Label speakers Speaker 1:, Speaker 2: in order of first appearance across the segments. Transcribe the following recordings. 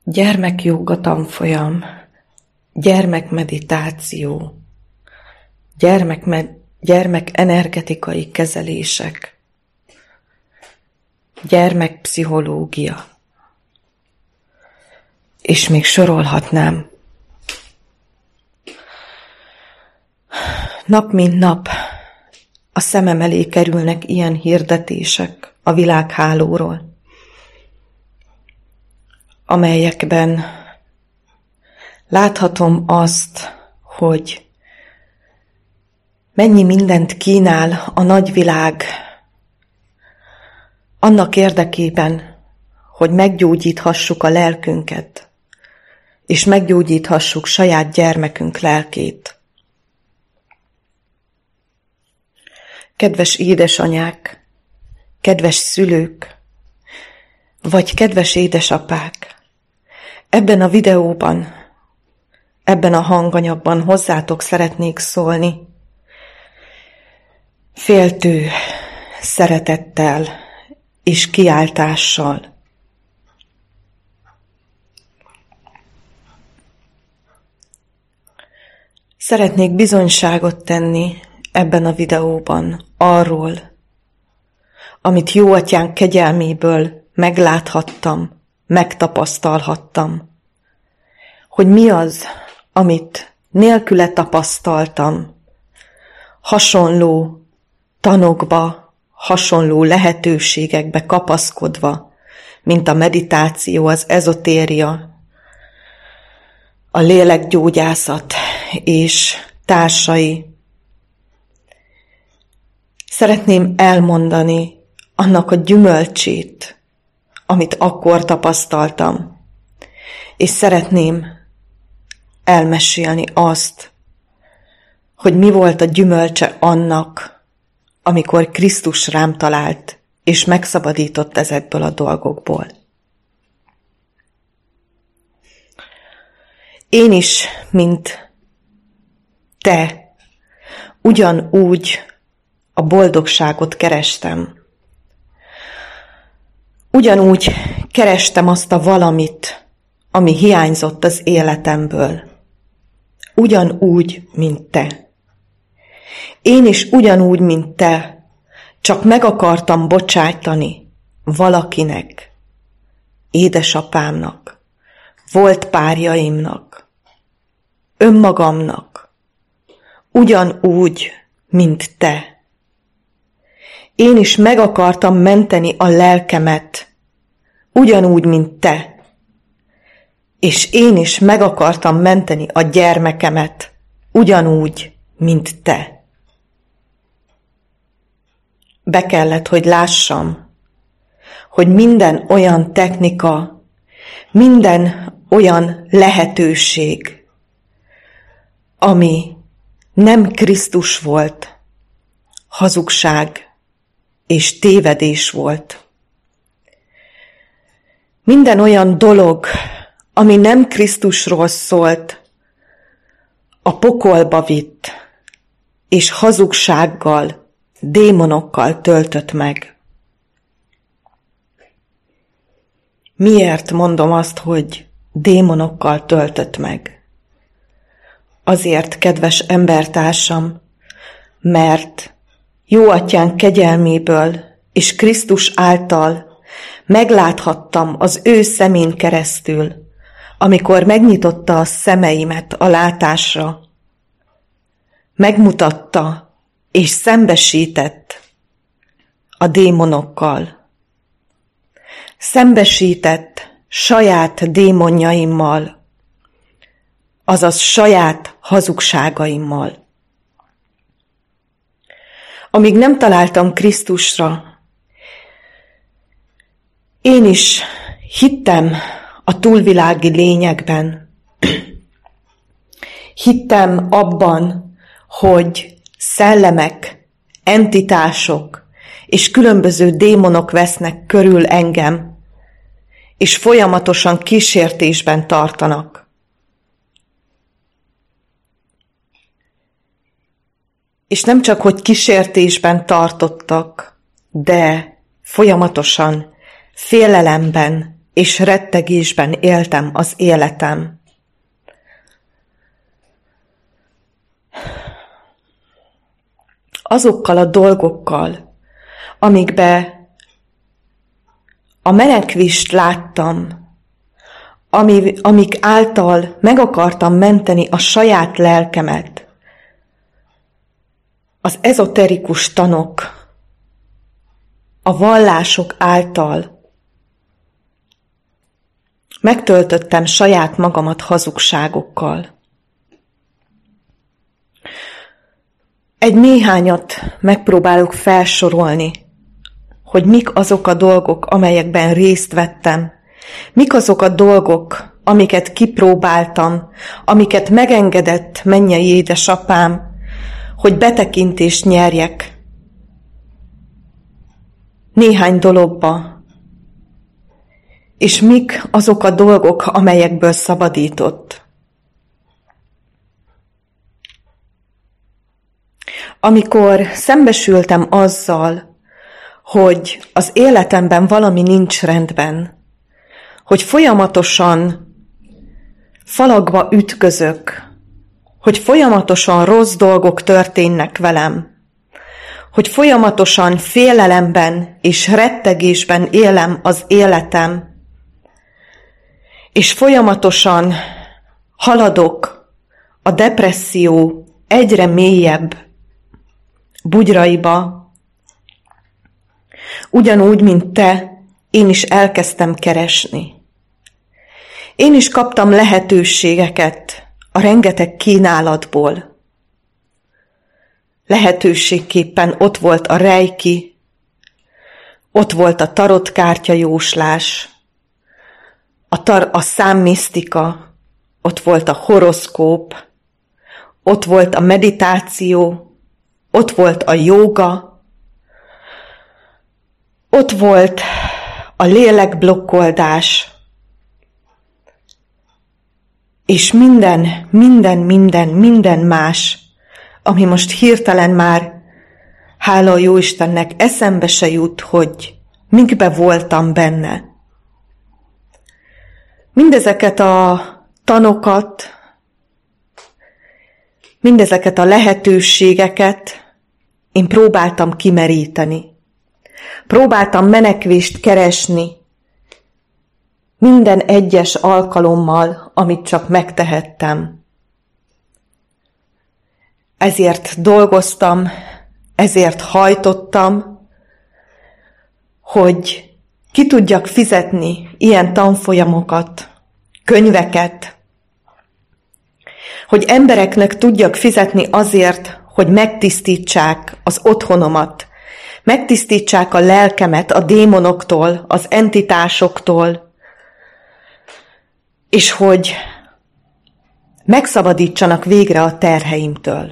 Speaker 1: Gyermekjóga tanfolyam, gyermekmeditáció, gyermekenergetikai kezelések, gyermekpszichológia, és még sorolhatnám. Nap mint nap a szemem elé kerülnek ilyen hirdetések a világhálóról, amelyekben láthatom azt, hogy mennyi mindent kínál a nagyvilág annak érdekében, hogy meggyógyíthassuk a lelkünket, és meggyógyíthassuk saját gyermekünk lelkét. Kedves édesanyák, kedves szülők, vagy kedves édesapák, ebben a videóban, ebben a hanganyagban hozzátok szeretnék szólni, féltő szeretettel és kiáltással. Szeretnék bizonyságot tenni ebben a videóban arról, amit Jóatyánk kegyelméből megláthattam, megtapasztalhattam, hogy mi az, amit nélküle tapasztaltam, hasonló tanokba, hasonló lehetőségekbe kapaszkodva, mint a meditáció, az ezotéria, a lélekgyógyászat és társai. Szeretném elmondani annak a gyümölcsét, amit akkor tapasztaltam, és szeretném elmesélni azt, hogy mi volt a gyümölcse annak, amikor Krisztus rám talált, és megszabadított ezekből a dolgokból. Én is, mint te, ugyanúgy a boldogságot kerestem. Ugyanúgy kerestem azt a valamit, ami hiányzott az életemből. Ugyanúgy, mint te. Én is ugyanúgy, mint te, csak meg akartam bocsájtani valakinek, édesapámnak, volt párjaimnak, önmagamnak, ugyanúgy, mint te. Én is meg akartam menteni a lelkemet, ugyanúgy, mint te. És én is meg akartam menteni a gyermekemet, ugyanúgy, mint te. Be kellett, hogy lássam, hogy minden olyan technika, minden olyan lehetőség, ami nem Krisztus volt, hazugság és tévedés volt. Minden olyan dolog, ami nem Krisztusról szólt, a pokolba vitt, és hazugsággal, démonokkal töltött meg. Miért mondom azt, hogy démonokkal töltött meg? Azért, kedves embertársam, mert Jóatyánk kegyelméből és Krisztus által megláthattam az ő szemén keresztül, amikor megnyitotta a szemeimet a látásra, megmutatta és szembesített a démonokkal. Szembesített saját démonjaimmal, azaz saját hazugságaimmal. Amíg nem találtam Krisztusra, én is hittem a túlvilági lényekben. Hittem abban, hogy szellemek, entitások és különböző démonok vesznek körül engem, és folyamatosan kísértésben tartanak. És nem csak, hogy kísértésben tartottak, de folyamatosan félelemben és rettegésben éltem az életem. Azokkal a dolgokkal, amikbe a menekvést láttam, amik által meg akartam menteni a saját lelkemet, az ezoterikus tanok, a vallások által megtöltöttem saját magamat hazugságokkal. Egy néhányat megpróbálok felsorolni, hogy mik azok a dolgok, amelyekben részt vettem, mik azok a dolgok, amiket kipróbáltam, amiket megengedett mennyei édesapám, hogy betekintést nyerjek néhány dologba, és mik azok a dolgok, amelyekből szabadított. Amikor szembesültem azzal, hogy az életemben valami nincs rendben, hogy folyamatosan falakba ütközök, hogy folyamatosan rossz dolgok történnek velem, hogy folyamatosan félelemben és rettegésben élem az életem, és folyamatosan haladok a depresszió egyre mélyebb bugyraiba, ugyanúgy, mint te, én is elkezdtem keresni. Én is kaptam lehetőségeket a rengeteg kínálatból. Lehetőségképpen ott volt a reiki, ott volt a tarotkártya jóslás, a számmisztika, ott volt a horoszkóp, ott volt a meditáció, ott volt a jóga, ott volt a lélekblokkoldás, és minden más, ami most hirtelen már, hála a Jóistennek, eszembe se jut, hogy mikbe voltam benne. Mindezeket a tanokat, mindezeket a lehetőségeket én próbáltam kimeríteni. Próbáltam menekvést keresni minden egyes alkalommal, amit csak megtehettem. Ezért dolgoztam, ezért hajtottam, hogy ki tudjak fizetni ilyen tanfolyamokat, könyveket, hogy embereknek tudjak fizetni azért, hogy megtisztítsák az otthonomat, megtisztítsák a lelkemet a démonoktól, az entitásoktól, és hogy megszabadítsanak végre a terheimtől.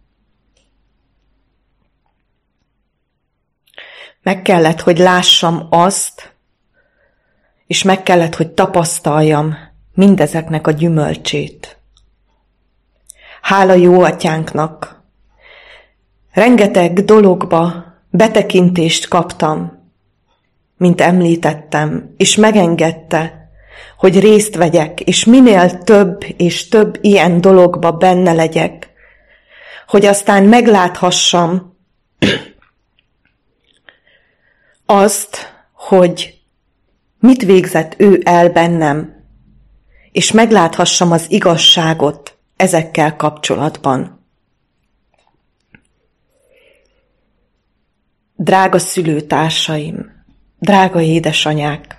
Speaker 1: Meg kellett, hogy lássam azt, és meg kellett, hogy tapasztaljam mindezeknek a gyümölcsét. Hála jó atyánknak! Rengeteg dologba betekintést kaptam, mint említettem, és megengedte, hogy részt vegyek, és minél több és több ilyen dologba benne legyek, hogy aztán megláthassam azt, hogy mit végzett ő el bennem, és megláthassam az igazságot ezekkel kapcsolatban. Drága szülőtársaim, drága édesanyák,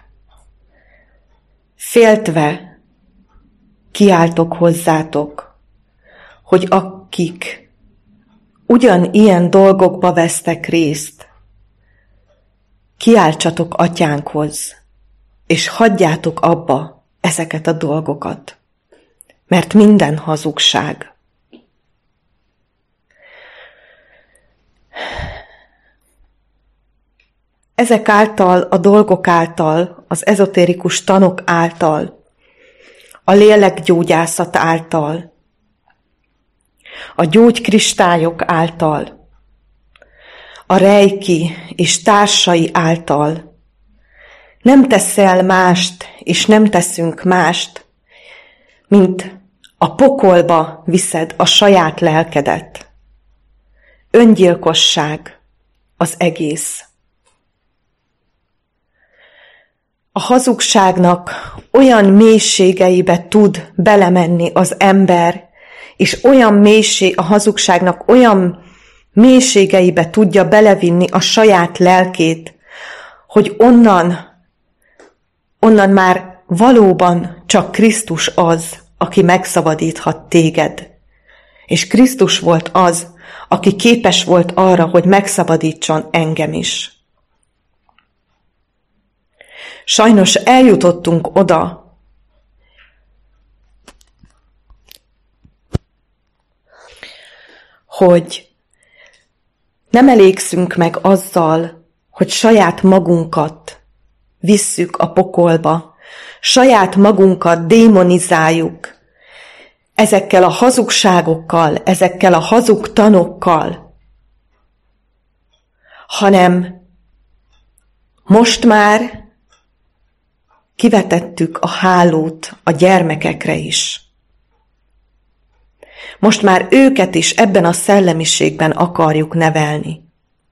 Speaker 1: féltve kiáltok hozzátok, hogy akik ugyanilyen dolgokba vesztek részt, kiáltsatok atyánkhoz, és hagyjátok abba ezeket a dolgokat, mert minden hazugság. Ezek által, a dolgok által, az ezotérikus tanok által, a lélekgyógyászat által, a gyógykristályok által, a reiki és társai által nem teszel mást, és nem teszünk mást, mint a pokolba viszed a saját lelkedet. Öngyilkosság az egész. A hazugságnak olyan mélységeibe tud belemenni az ember, és a hazugságnak olyan mélységeibe tudja belevinni a saját lelkét, hogy onnan már valóban csak Krisztus az, aki megszabadíthat téged. És Krisztus volt az, aki képes volt arra, hogy megszabadítson engem is. Sajnos eljutottunk oda, hogy nem elégszünk meg azzal, hogy saját magunkat visszük a pokolba, saját magunkat démonizáljuk ezekkel a hazugságokkal, ezekkel a hazug tanokkal, hanem most már kivetettük a hálót a gyermekekre is. Most már őket is ebben a szellemiségben akarjuk nevelni.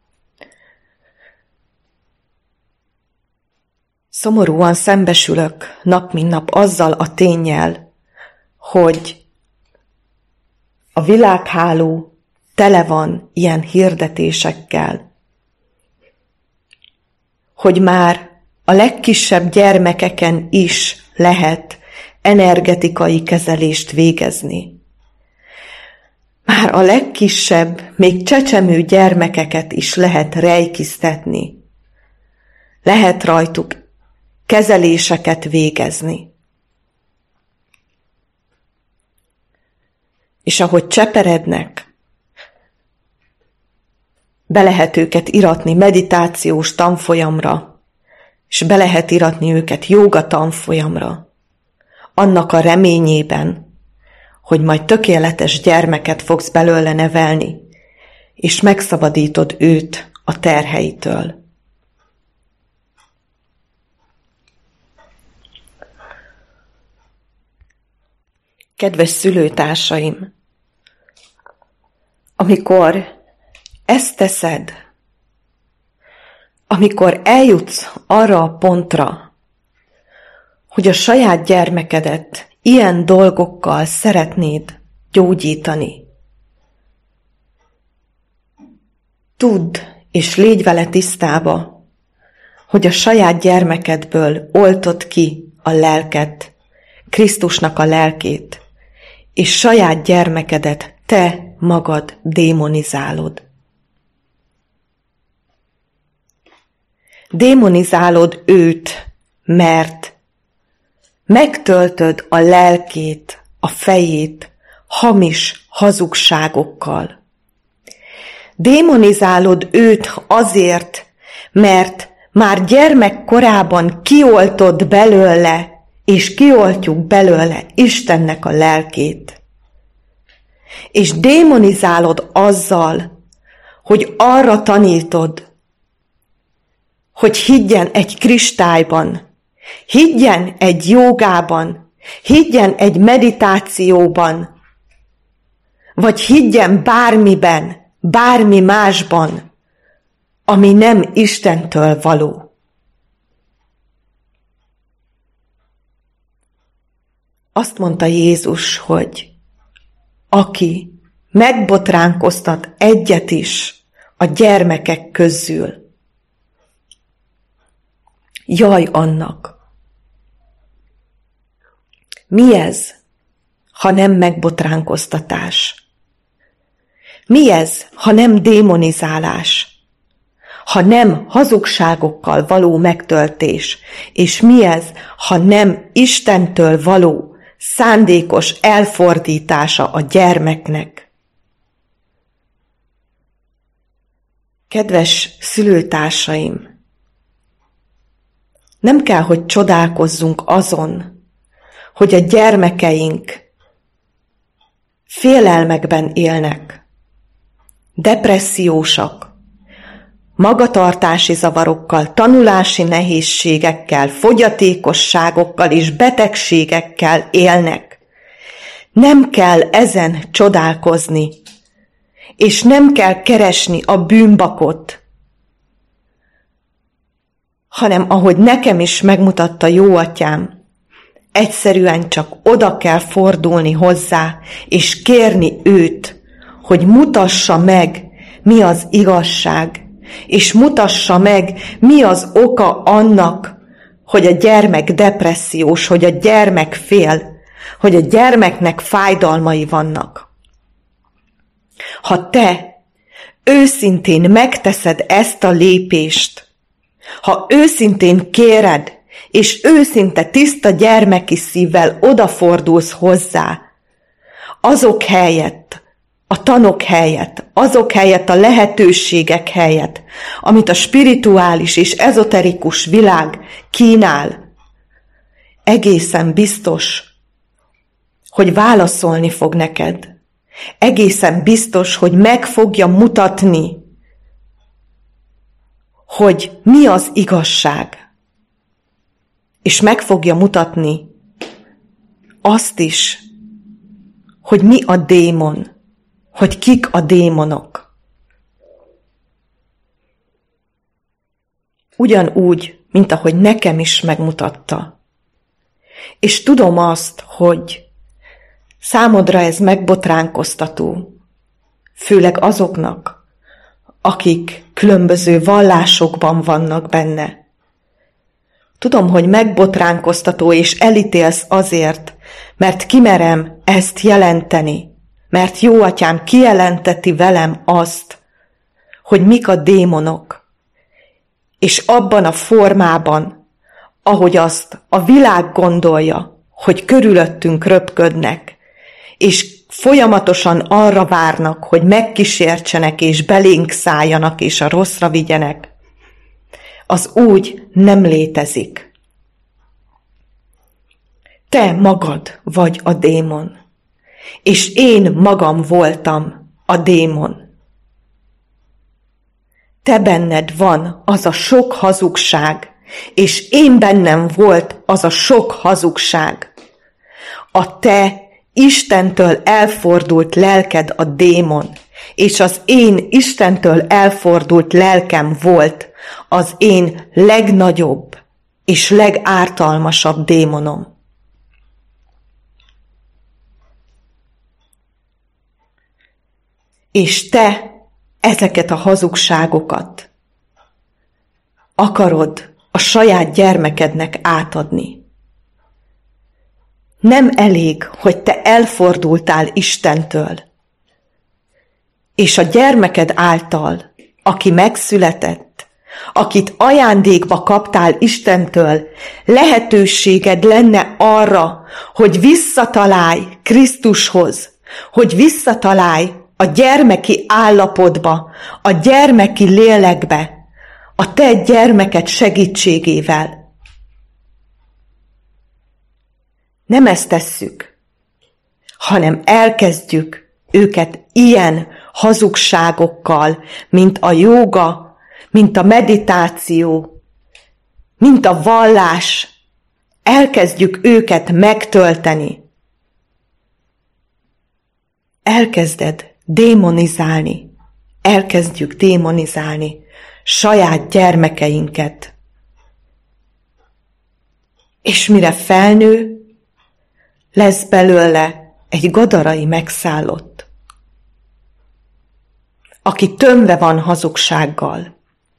Speaker 1: Szomorúan szembesülök nap mint nap azzal a ténnyel, hogy a világháló tele van ilyen hirdetésekkel, hogy már a legkisebb gyermekeken is lehet energetikai kezelést végezni. Már a legkisebb, még csecsemő gyermekeket is lehet rejkisztetni. Lehet rajtuk kezeléseket végezni. És ahogy cseperednek, be lehet őket iratni meditációs tanfolyamra, és be lehet iratni őket jóga tanfolyamra, annak a reményében, hogy majd tökéletes gyermeket fogsz belőle nevelni, és megszabadítod őt a terheitől. Kedves szülőtársaim, amikor ezt teszed, amikor eljutsz arra a pontra, hogy a saját gyermekedet ilyen dolgokkal szeretnéd gyógyítani, tudd és légy vele tisztába, hogy a saját gyermekedből oltod ki a lelket, Krisztusnak a lelkét, és saját gyermekedet te magad démonizálod. Démonizálod őt, mert megtöltöd a lelkét, a fejét hamis hazugságokkal. Démonizálod őt azért, mert már gyermekkorában kioltod belőle, és kioltjuk belőle Istennek a lelkét. És démonizálod azzal, hogy arra tanítod, hogy higgyen egy kristályban, higgyen egy jógában, higgyen egy meditációban, vagy higgyen bármiben, bármi másban, ami nem Istentől való. Azt mondta Jézus, hogy aki megbotránkoztat egyet is a gyermekek közül, jaj annak. Mi ez, ha nem megbotránkoztatás? Mi ez, ha nem démonizálás? Ha nem hazugságokkal való megtöltés? És mi ez, ha nem Istentől való szándékos elfordítása a gyermeknek? Kedves szülőtársaim, nem kell, hogy csodálkozzunk azon, hogy a gyermekeink félelmekben élnek, depressziósak, magatartási zavarokkal, tanulási nehézségekkel, fogyatékosságokkal és betegségekkel élnek. Nem kell ezen csodálkozni, és nem kell keresni a bűnbakot, hanem ahogy nekem is megmutatta jó atyám, egyszerűen csak oda kell fordulni hozzá, és kérni őt, hogy mutassa meg, mi az igazság, és mutassa meg, mi az oka annak, hogy a gyermek depressziós, hogy a gyermek fél, hogy a gyermeknek fájdalmai vannak. Ha te őszintén megteszed ezt a lépést, ha őszintén kéred, és őszinte tiszta gyermeki szívvel odafordulsz hozzá, azok helyett, a tanok helyett, azok helyett, a lehetőségek helyett, amit a spirituális és ezoterikus világ kínál, egészen biztos, hogy válaszolni fog neked. Egészen biztos, hogy meg fogja mutatni, hogy mi az igazság. És meg fogja mutatni azt is, hogy mi a démon, hogy kik a démonok. Ugyanúgy, mint ahogy nekem is megmutatta. És tudom azt, hogy számodra ez megbotránkoztató, főleg azoknak, akik különböző vallásokban vannak benne. Tudom, hogy megbotránkoztató és elítélsz azért, mert kimerem ezt jelenteni, mert jó atyám kijelenteti velem azt, hogy mik a démonok, és abban a formában, ahogy azt a világ gondolja, hogy körülöttünk röpködnek, és folyamatosan arra várnak, hogy megkísértsenek és belénk szálljanak és a rosszra vigyenek, az úgy nem létezik. Te magad vagy a démon, és én magam voltam a démon. Te benned van az a sok hazugság, és én bennem volt az a sok hazugság. A te Istentől elfordult lelked a démon, és az én Istentől elfordult lelkem volt az én legnagyobb és legártalmasabb démonom. És te ezeket a hazugságokat akarod a saját gyermekednek átadni. Nem elég, hogy te elfordultál Istentől, és a gyermeked által, aki megszületett, akit ajándékba kaptál Istentől, lehetőséged lenne arra, hogy visszatalálj Krisztushoz, hogy visszatalálj a gyermeki állapotba, a gyermeki lélekbe, a te gyermeked segítségével. Nem ezt tesszük, hanem elkezdjük őket ilyen hazugságokkal, mint a jóga, mint a meditáció, mint a vallás. Elkezdjük őket megtölteni. Elkezded démonizálni, elkezdjük démonizálni saját gyermekeinket. És mire felnő, lesz belőle egy gadarai megszállott, aki tömve van hazugsággal.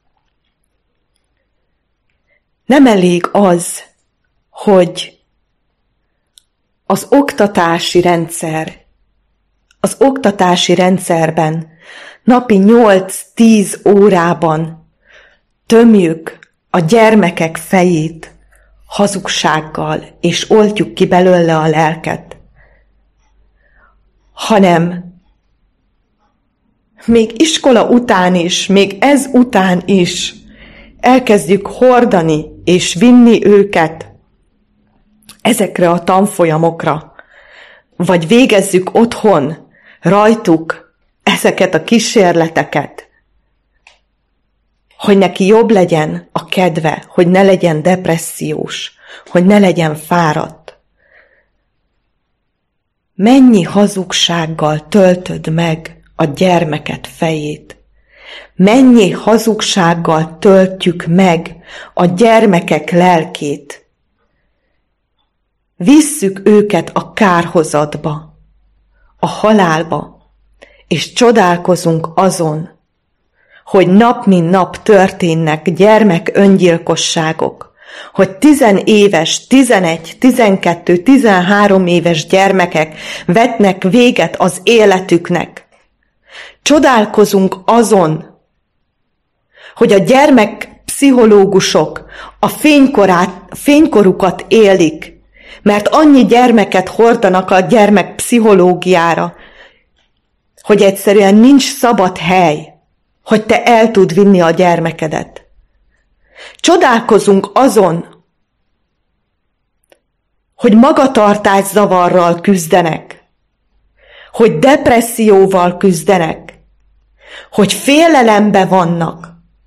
Speaker 1: Nem elég az, hogy az oktatási rendszerben napi 8-10 órában tömjük a gyermekek fejét hazugsággal, és oltjuk ki belőle a lelket, hanem még iskola után is, még ez után is elkezdjük hordani és vinni őket ezekre a tanfolyamokra, vagy végezzük otthon rajtuk ezeket a kísérleteket, hogy neki jobb legyen a kedve, hogy ne legyen depressziós, hogy ne legyen fáradt. Mennyi hazugsággal töltöd meg a gyermeked fejét? Mennyi hazugsággal töltjük meg a gyermekek lelkét? Visszük őket a kárhozatba, a halálba, és csodálkozunk azon, hogy nap mint nap történnek gyermek öngyilkosságok, hogy 10 éves, 11, 12, 13 éves gyermekek vetnek véget az életüknek. Csodálkozunk azon, hogy a gyermekpszichológusok a fénykorukat élik, mert annyi gyermeket hordanak a gyermekpszichológiára, hogy egyszerűen nincs szabad hely, hogy te el tud vinni a gyermekedet. Csodálkozunk azon, hogy magatartászavarral küzdenek, hogy depresszióval küzdenek, hogy félelembe vannak.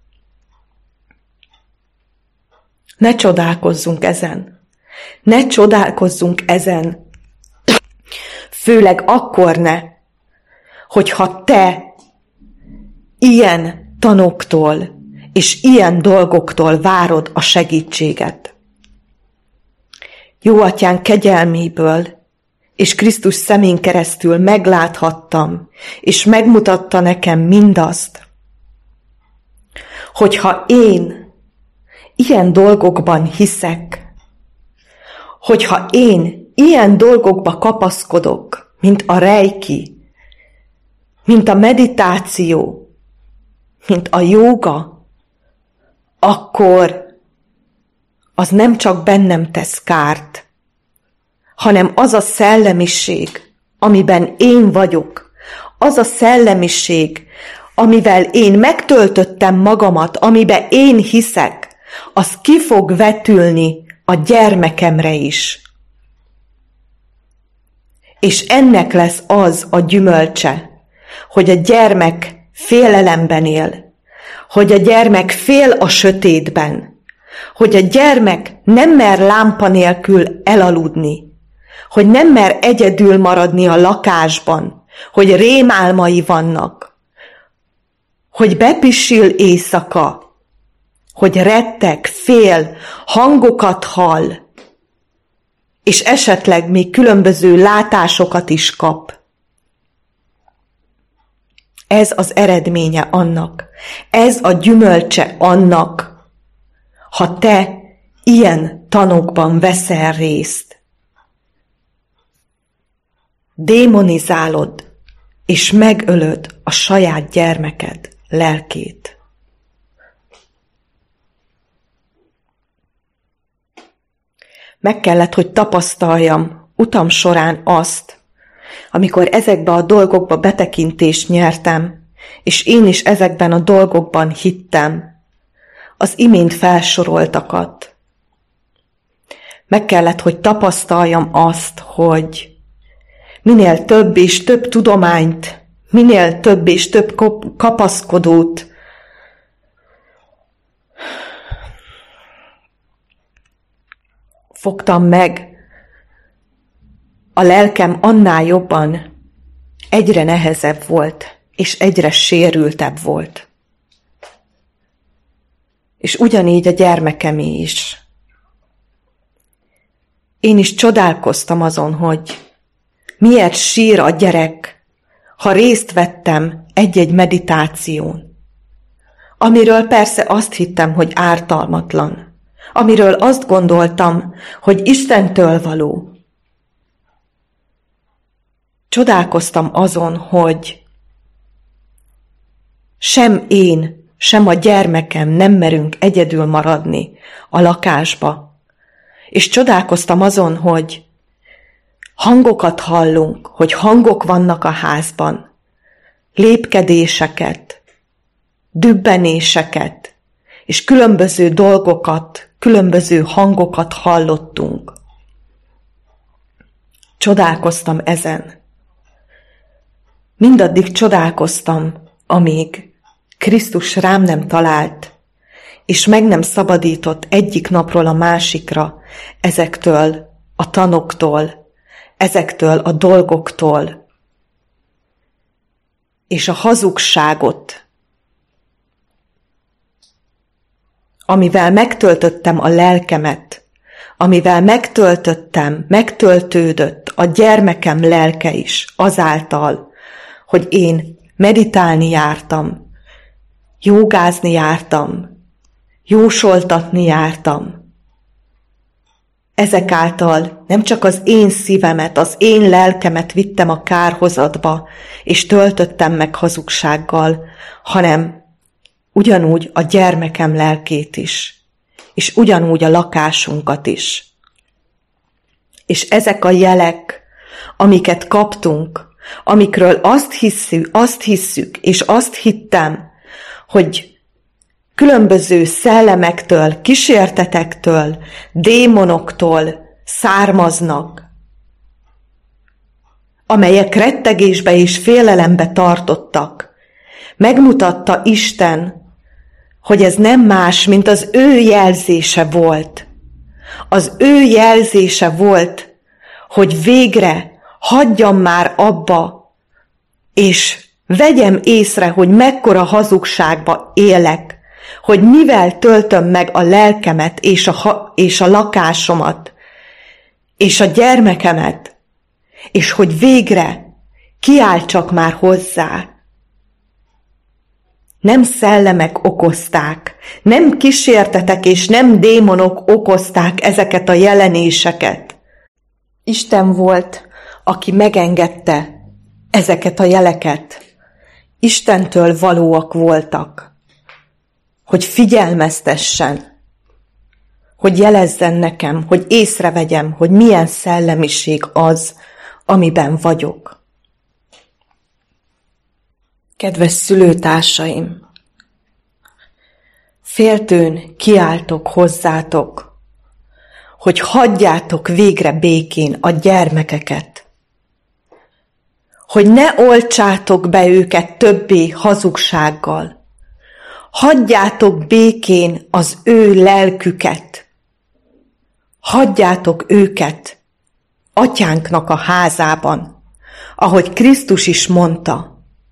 Speaker 1: Ne csodálkozzunk ezen. Ne csodálkozzunk ezen. Főleg akkor ne, hogyha te ilyen tanoktól és ilyen dolgoktól várod a segítséget. Jó Atyánk kegyelméből és Krisztus szemén keresztül megláthattam, és megmutatta nekem mindazt, hogyha én ilyen dolgokban hiszek, hogyha én ilyen dolgokba kapaszkodok, mint a reiki, mint a meditáció, mint a jóga, akkor az nem csak bennem tesz kárt, hanem az a szellemiség, amiben én vagyok, az a szellemiség, amivel én megtöltöttem magamat, amiben én hiszek, az ki fog vetülni a gyermekemre is. És ennek lesz az a gyümölcse, hogy a gyermek félelemben él, hogy a gyermek fél a sötétben, hogy a gyermek nem mer lámpa nélkül elaludni, hogy nem mer egyedül maradni a lakásban, hogy rémálmai vannak, hogy bepisil éjszaka, hogy retteg, fél, hangokat hall, és esetleg még különböző látásokat is kap. Ez az eredménye annak, ez a gyümölcse annak, ha te ilyen tanokban veszel részt. Démonizálod és megölöd a saját gyermeked lelkét. Meg kellett, hogy tapasztaljam utam során azt, amikor ezekbe a dolgokba betekintést nyertem, és én is ezekben a dolgokban hittem, az imént felsoroltakat. Meg kellett, hogy tapasztaljam azt, hogy minél több és több tudományt, minél több és több kapaszkodót fogtam meg, a lelkem annál jobban egyre nehezebb volt, és egyre sérültebb volt. És ugyanígy a gyermekemé is. Én is csodálkoztam azon, hogy miért sír a gyerek, ha részt vettem egy-egy meditáción, amiről persze azt hittem, hogy ártalmatlan, amiről azt gondoltam, hogy Istentől való. Csodálkoztam azon, hogy sem én, sem a gyermekem nem merünk egyedül maradni a lakásba. És csodálkoztam azon, hogy hangokat hallunk, hogy hangok vannak a házban, lépkedéseket, dübbenéseket, és különböző dolgokat, különböző hangokat hallottunk. Csodálkoztam ezen. Mindaddig csodálkoztam, amíg Krisztus rám nem talált és meg nem szabadított egyik napról a másikra ezektől a tanoktól, ezektől a dolgoktól, és a hazugságot, amivel megtöltöttem a lelkemet, amivel megtöltődött a gyermekem lelke is azáltal, hogy én meditálni jártam, jógázni jártam, jósoltatni jártam. Ezek által nem csak az én szívemet, az én lelkemet vittem a kárhozatba, és töltöttem meg hazugsággal, hanem ugyanúgy a gyermekem lelkét is, és ugyanúgy a lakásunkat is. És ezek a jelek, amiket kaptunk, amikről azt hisszük, és azt hittem, hogy különböző szellemektől, kísértetektől, démonoktól származnak, amelyek rettegésbe és félelembe tartottak. Megmutatta Isten, hogy ez nem más, mint az ő jelzése volt. Az ő jelzése volt, hogy végre hagyjam már abba, és vegyem észre, hogy mekkora hazugságba élek, hogy mivel töltöm meg a lelkemet és a lakásomat, és a gyermekemet, és hogy végre kiáltsak már hozzá. Nem szellemek okozták, nem kísértetek és nem démonok okozták ezeket a jelenéseket. Isten volt, aki megengedte ezeket a jeleket. Istentől valóak voltak, hogy figyelmeztessen, hogy jelezzen nekem, hogy észrevegyem, hogy milyen szellemiség az, amiben vagyok. Kedves szülőtársaim, féltőn kiáltok hozzátok, hogy hagyjátok végre békén a gyermekeket, hogy ne oltsátok be őket többé hazugsággal, hagyjátok békén az ő lelküket, hagyjátok őket atyánknak a házában, ahogy Krisztus is mondta.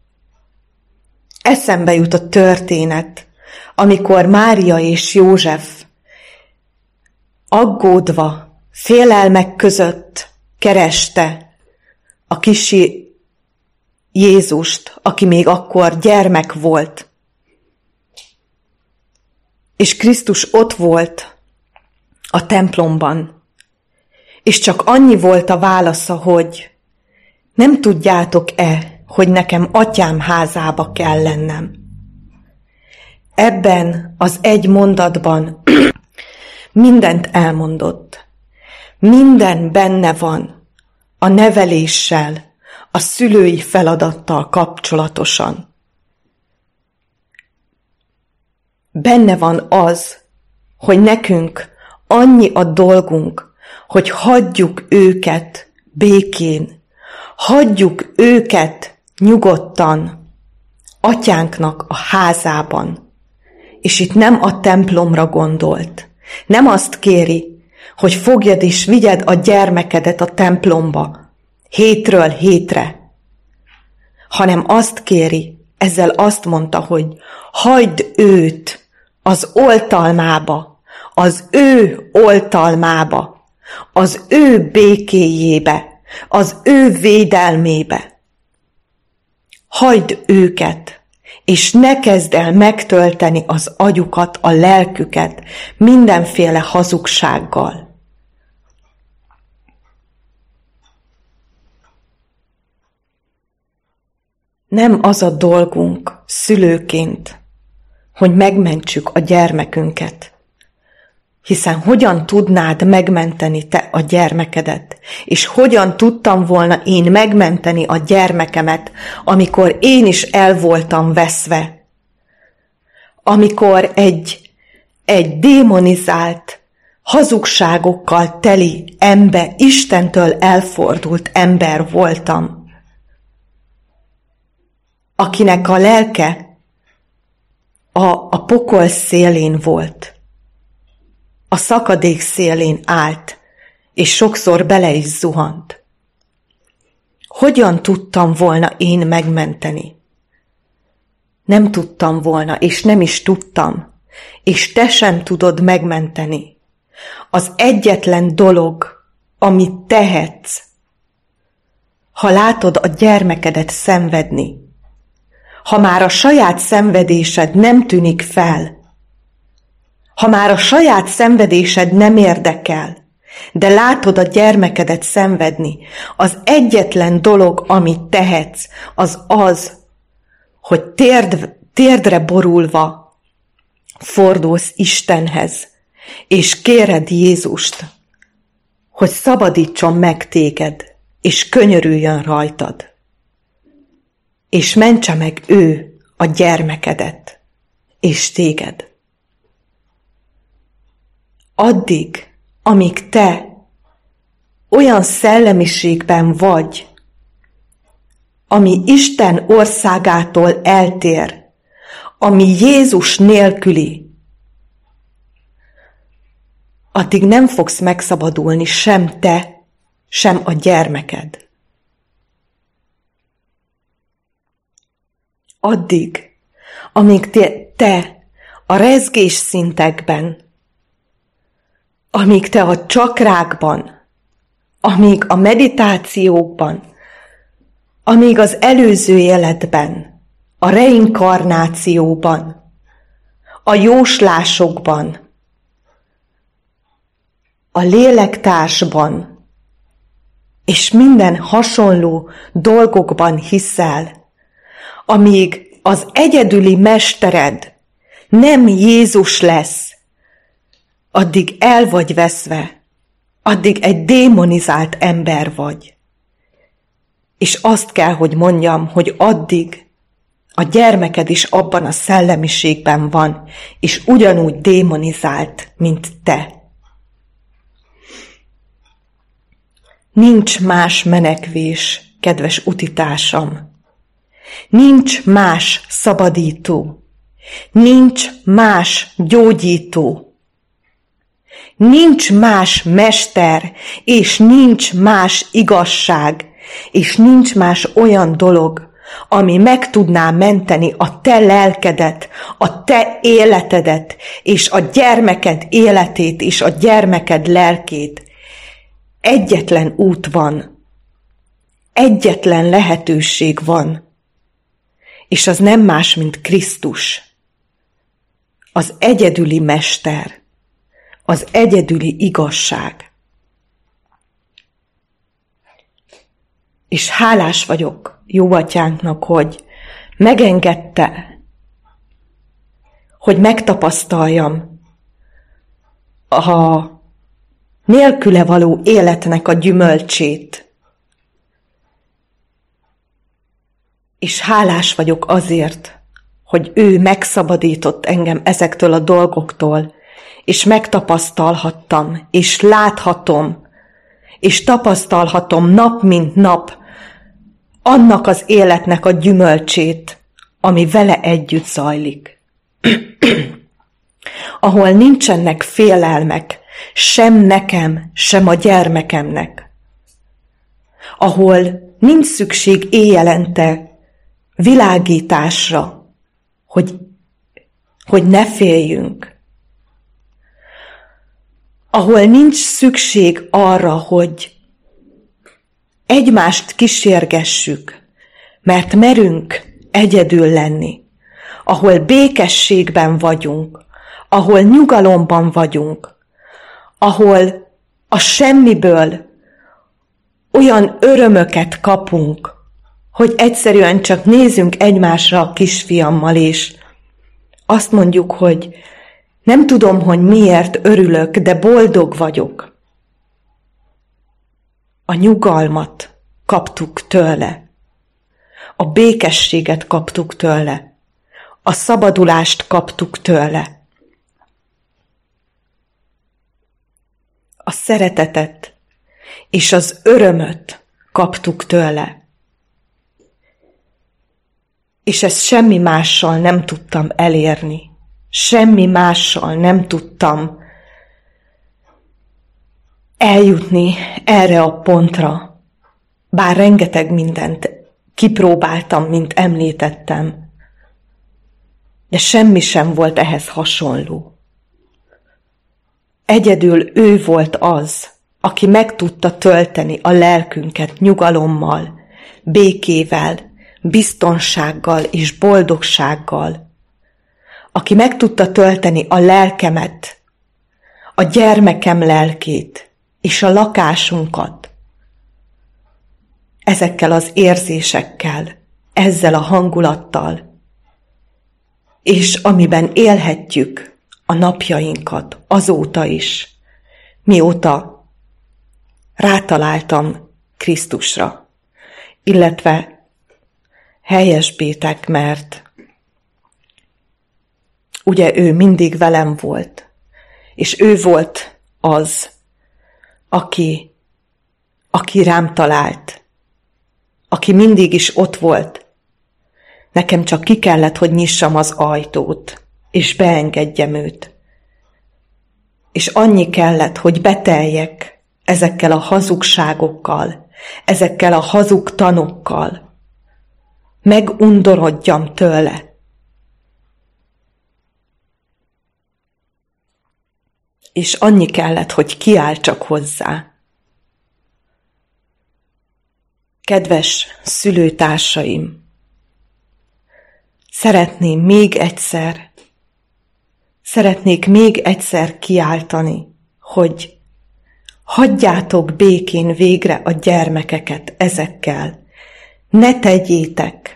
Speaker 1: Eszembe jut a történet, amikor Mária és József aggódva, félelmek között kereste a kisi Jézust, aki még akkor gyermek volt. És Krisztus ott volt a templomban, és csak annyi volt a válasza, hogy nem tudjátok-e, hogy nekem atyám házába kell lennem. Ebben az egy mondatban mindent elmondott. Minden benne van a neveléssel, a szülői feladattal kapcsolatosan. Benne az az, hogy nekünk annyi a dolgunk, hogy hagyjuk őket békén, hagyjuk őket nyugodtan atyánknak a házában. És itt nem a templomra gondolt. Nem azt kéri, hogy fogjad és vigyed a gyermekedet a templomba, hétről hétre, hanem azt kéri, ezzel azt mondta, hogy hagyd őt az oltalmába, az ő oltalmába, az ő békéjébe, az ő védelmébe. Hagyd őket, és ne kezd el megtölteni az agyukat, a lelküket mindenféle hazugsággal. Nem az a dolgunk szülőként, hogy megmentsük a gyermekünket, hiszen hogyan tudnád megmenteni te a gyermekedet, és hogyan tudtam volna én megmenteni a gyermekemet, amikor én is el voltam veszve, amikor egy démonizált, hazugságokkal teli ember, Istentől elfordult ember voltam, akinek a lelke a pokol szélén volt. A szakadék szélén állt, és sokszor bele is zuhant. Hogyan tudtam volna én megmenteni? Nem tudtam volna, és nem is tudtam, és te sem tudod megmenteni. Az egyetlen dolog, amit tehetsz, ha látod a gyermekedet szenvedni, ha már a saját szenvedésed nem tűnik fel, ha már a saját szenvedésed nem érdekel, de látod a gyermekedet szenvedni, az egyetlen dolog, amit tehetsz, az, hogy térdre borulva fordulsz Istenhez, és kéred Jézust, hogy szabadítson meg téged, és könyörüljön rajtad, és mentse meg ő a gyermekedet, és téged. Addig, amíg te olyan szellemiségben vagy, ami Isten országától eltér, ami Jézus nélküli, addig nem fogsz megszabadulni sem te, sem a gyermeked. Addig, amíg te a rezgés szintekben, amíg te a csakrákban, amíg a meditációkban, amíg az előző életben, a reinkarnációban, a jóslásokban, a lélektársban, és minden hasonló dolgokban hiszel, amíg az egyedüli mestered nem Jézus lesz, addig el vagy veszve, addig egy démonizált ember vagy. És azt kell, hogy mondjam, hogy addig a gyermeked is abban a szellemiségben van, és ugyanúgy démonizált, mint te. Nincs más menekvés, kedves utitársam. Nincs más szabadító. Nincs más gyógyító. Nincs más mester, és nincs más igazság, és nincs más olyan dolog, ami meg tudná menteni a te lelkedet, a te életedet, és a gyermeked életét, és a gyermeked lelkét. Egyetlen út van, egyetlen lehetőség van, és az nem más, mint Krisztus, az egyedüli mester, az egyedüli igazság. És hálás vagyok jó atyánknak, hogy megengedte, hogy megtapasztaljam a nélküle való életnek a gyümölcsét. És hálás vagyok azért, hogy ő megszabadított engem ezektől a dolgoktól, és megtapasztalhattam, és láthatom, és tapasztalhatom nap mint nap annak az életnek a gyümölcsét, ami vele együtt zajlik. Ahol nincsenek félelmek, sem nekem, sem a gyermekemnek. Ahol nincs szükség éjjelente világításra, hogy ne féljünk. Ahol nincs szükség arra, hogy egymást kísérgessük, mert merünk egyedül lenni. Ahol békességben vagyunk, ahol nyugalomban vagyunk, ahol a semmiből olyan örömöket kapunk, hogy egyszerűen csak nézünk egymásra a kisfiammal, és azt mondjuk, hogy nem tudom, hogy miért örülök, de boldog vagyok. A nyugalmat kaptuk tőle, a békességet kaptuk tőle, a szabadulást kaptuk tőle, a szeretetet és az örömöt kaptuk tőle. És ezt semmi mással nem tudtam elérni. Semmi mással nem tudtam eljutni erre a pontra. Bár rengeteg mindent kipróbáltam, mint említettem, de semmi sem volt ehhez hasonló. Egyedül ő volt az, aki meg tudta tölteni a lelkünket nyugalommal, békével, biztonsággal és boldogsággal, aki meg tudta tölteni a lelkemet, a gyermekem lelkét és a lakásunkat ezekkel az érzésekkel, ezzel a hangulattal, és amiben élhetjük a napjainkat azóta is, mióta rátaláltam Krisztusra, illetve helyesbítek, mert ugye ő mindig velem volt, és ő volt az, aki rám talált, aki mindig is ott volt. Nekem csak ki kellett, hogy nyissam az ajtót, és beengedjem őt. És annyi kellett, hogy beteljek ezekkel a hazugságokkal, ezekkel a hazug tanokkal, megundorodjam tőle. És annyi kellett, hogy kiáltsak hozzá. Kedves szülőtársaim, szeretnék még egyszer kiáltani, hogy hagyjátok békén végre a gyermekeket ezekkel. Ne tegyétek.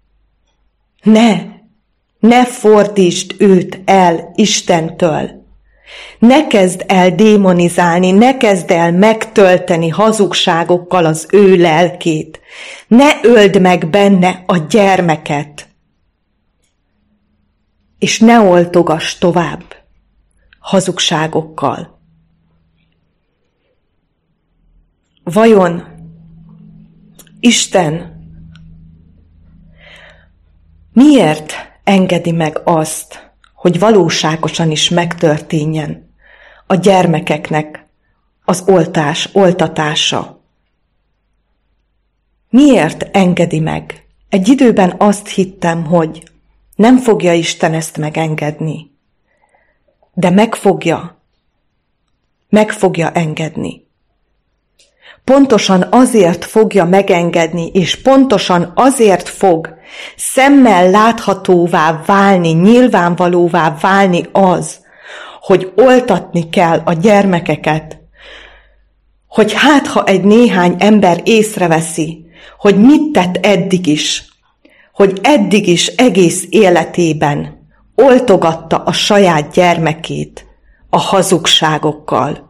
Speaker 1: Ne fordítsd őt el Istentől. Ne kezd el démonizálni, ne kezd el megtölteni hazugságokkal az ő lelkét. Ne öld meg benne a gyermeket. És ne oltogass tovább hazugságokkal. Vajon Isten miért engedi meg azt, hogy valóságosan is megtörténjen a gyermekeknek az oltatása? Miért engedi meg? Egy időben azt hittem, hogy nem fogja Isten ezt megengedni, de meg fogja engedni. Pontosan azért fogja megengedni, és pontosan azért fog szemmel láthatóvá válni, nyilvánvalóvá válni az, hogy oltatni kell a gyermekeket, hogy ha egy néhány ember észreveszi, hogy mit tett eddig is, hogy eddig is egész életében oltogatta a saját gyermekét a hazugságokkal.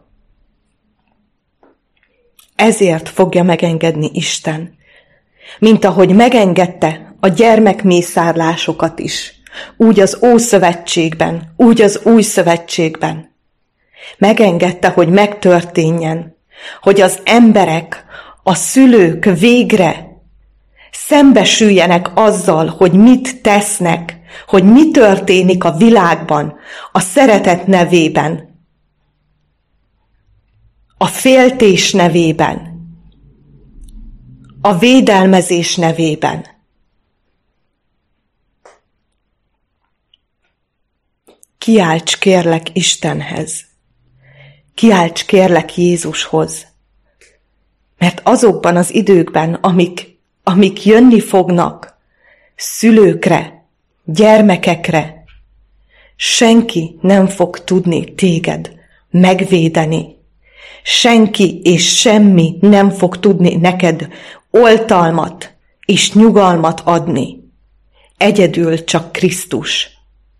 Speaker 1: Ezért fogja megengedni Isten, mint ahogy megengedte a gyermekmészárlásokat is, úgy az Ószövetségben, úgy az Új Szövetségben. Megengedte, hogy megtörténjen, hogy az emberek, a szülők végre szembesüljenek azzal, hogy mit tesznek, hogy mi történik a világban, a szeretet nevében, a féltés nevében, a védelmezés nevében. Kiálts kérlek Istenhez, kiálts kérlek Jézushoz, mert azokban az időkben, amik jönni fognak szülőkre, gyermekekre, senki nem fog tudni téged megvédeni. Senki és semmi nem fog tudni neked oltalmat és nyugalmat adni. Egyedül csak Krisztus.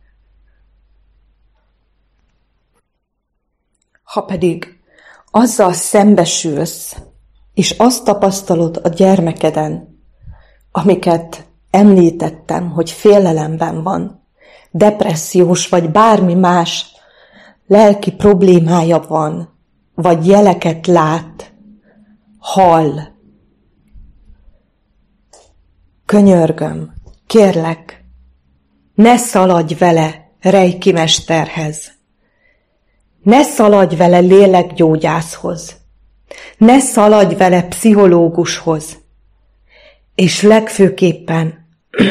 Speaker 1: Ha pedig azzal szembesülsz, és azt tapasztalod a gyermekeden, amiket említettem, hogy félelemben van, depressziós vagy bármi más lelki problémája van, vagy jeleket lát, hall. Könyörgöm, Kérlek, ne szaladj vele Reiki mesterhez, ne szaladj vele lélekgyógyászhoz, ne szaladj vele pszichológushoz, és legfőképpen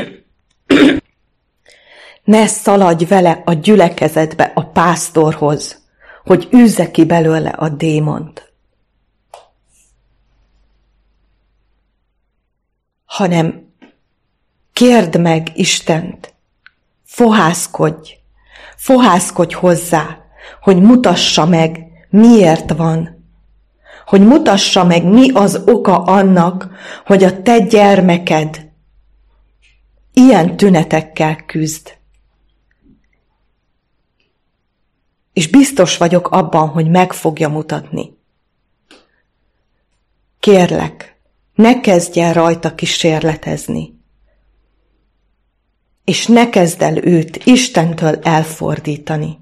Speaker 1: ne szaladj vele a gyülekezetbe a pásztorhoz, hogy űzze ki belőle a démont, hanem kérd meg Istent, fohászkodj hozzá, hogy mutassa meg, miért van, hogy mutassa meg, mi az oka annak, hogy a te gyermeked ilyen tünetekkel küzd. És biztos vagyok abban, hogy meg fogja mutatni. Kérlek, ne kezdj el rajta kísérletezni, és ne kezd el őt Istentől elfordítani.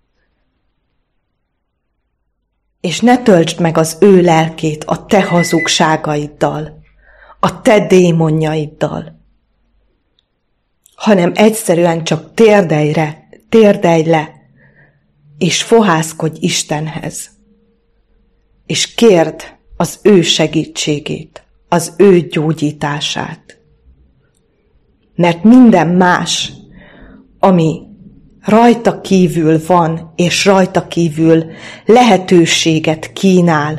Speaker 1: És ne töltsd meg az ő lelkét a te hazugságaiddal, a te démonjaiddal, hanem egyszerűen csak térdelj le, és fohászkodj Istenhez, és kérd az ő segítségét, az ő gyógyítását. Mert minden más, ami rajta kívül van, és rajta kívül lehetőséget kínál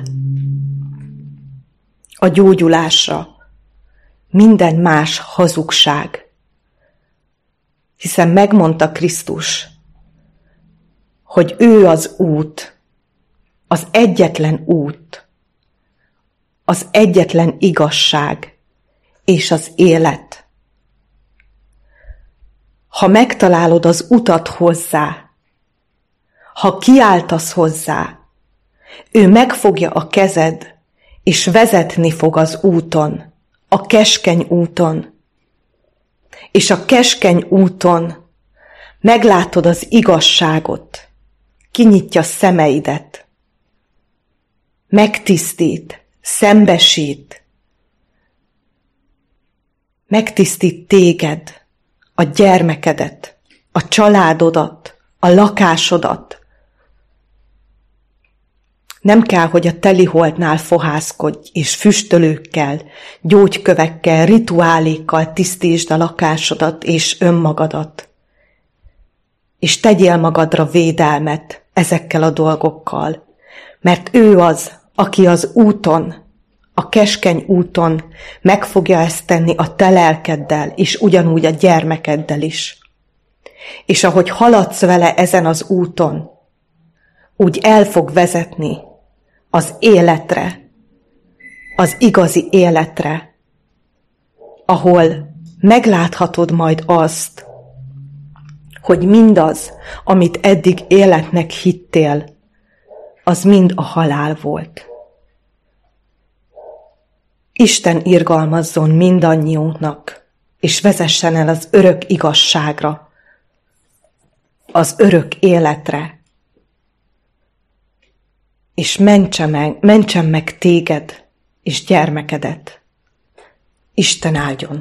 Speaker 1: a gyógyulásra, minden más hazugság. Hiszen megmondta Krisztus, hogy ő az út, az egyetlen út, az egyetlen igazság és az élet. Ha megtalálod az utat hozzá, ha kiáltasz hozzá, ő megfogja a kezed, és vezetni fog az úton, a keskeny úton. És a keskeny úton meglátod az igazságot, kinyitja szemeidet, megtisztít, szembesít, megtisztít téged, a gyermekedet, a családodat, a lakásodat. Nem kell, hogy a teliholdnál fohászkodj, és füstölőkkel, gyógykövekkel, rituálékkal tisztítsd a lakásodat és önmagadat. És tegyél magadra védelmet ezekkel a dolgokkal, mert ő az, aki az úton, a keskeny úton meg fogja ezt tenni a te lelkeddel, és ugyanúgy a gyermekeddel is. És ahogy haladsz vele ezen az úton, úgy el fog vezetni az életre, az igazi életre, ahol megláthatod majd azt, hogy mindaz, amit eddig életnek hittél, az mind a halál volt. Isten irgalmazzon mindannyiunknak, és vezessen el az örök igazságra, az örök életre, és mentsen meg téged és gyermekedet. Isten áldjon!